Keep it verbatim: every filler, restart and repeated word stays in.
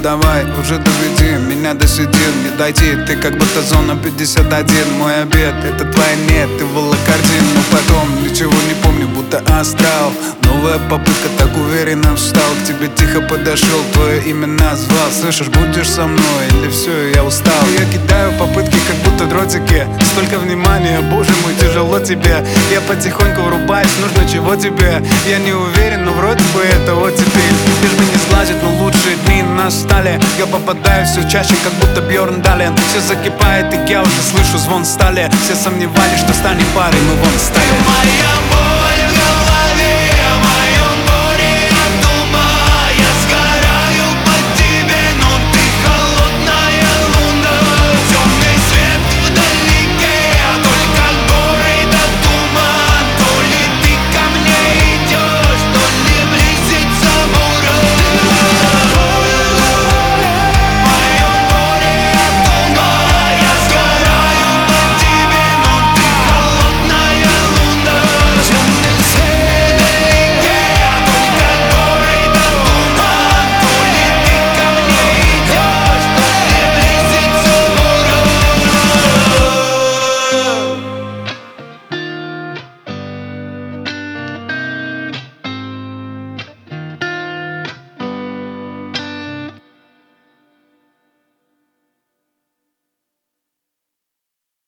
давай, уже доведи меня до седин. Не дойти, ты как будто зона пятьдесят один. Мой обед, это твоя нет, ты волокордин. Но потом ничего не помню, будто астрал. Новая попытка, так уверенно встал. К тебе тихо подошел, твое имя назвал. Слышишь, будешь со мной или все, я устал. Я кидаю попытки, как будто дротики. Столько внимания, боже мой, тяжело тебе. Я потихоньку врубаюсь, нужно чего тебе. Я не уверен, но вроде бы это вот теперь. Лишь бы не сглазить, но лучшие дни настали. Я попадаю все чаще, как будто Бьорн Дален. Все закипает, и я уже слышу звон стали. Все сомневались, что станем парой, мы вон стали. Моя боль.